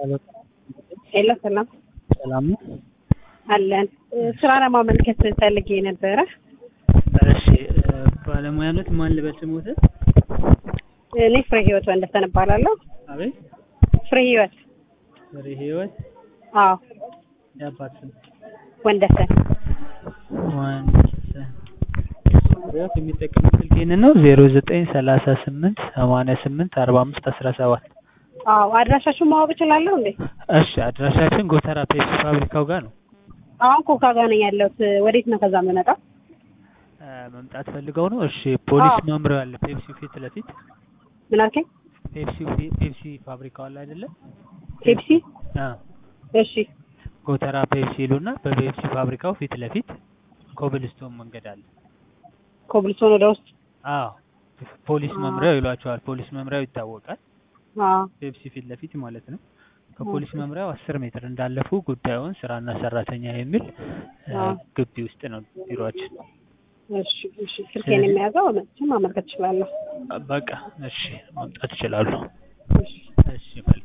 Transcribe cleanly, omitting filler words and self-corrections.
ሄሎ ሰላም ሰላም ነው አለን። ስራ ለማመልከት ፈልጌ ነበረ። እሺ ባለሙያነት ማን ልበል ስሞት? እኔ ፍሬ ህይወት ወንደሰን እባላለሁ። አቤት ፍሬ ህይወት። ፍሬ ህይወት። አዎ የአባት ስም? ወንደሰን። ወንደሰን። ህይወት የሚጠቀመው ስልክ ይሄንን ነው 0938884517። አዎ አድራሻችሁን ማወቅ እችላለሁ እንዴ? እሺ አድራሻችን ጎተራ ፔፕሲ ፋብሪካው ጋር ነው። አሁን ኮካ ጋር ነኝ ያለሁት። ወዴት ነው ከዛ የምመጣው? መምጣት ፈልገው ነው? እሺ ፖሊስ መምሪያው አለ ፔፕሲ ፊት ለፊት። ምን አልከኝ? ፔፕሲ ፋብሪካው አለ አይደለ? ፔፕሲ? እሺ ጎተራ ፔፕሲ ይሉና በፔፕሲ ፋብሪካው ፊት ለፊት ኮብልስቶን መንገድ አለ። ኮብልስቶን ወደ ውስጥ? አዎ ፖሊስ መምሪያው ይሏቸዋል። ፖሊስ መምሪያው ይታወቃል። ፔፕሲ ፊት ለፊት ማለት ነው። ከፖሊስ መምሪያው 10 ሜትር እንዳለፉ ጉዳዩን ስራና ሰራተኛ የሚል ግቢ ውስጥ ነው ቢሮአችን። እሺ ስልኬን የሚያዘው ማመልከት እችላለሁ? በቃ እሺ መምጣት ይችላሉ። እሺ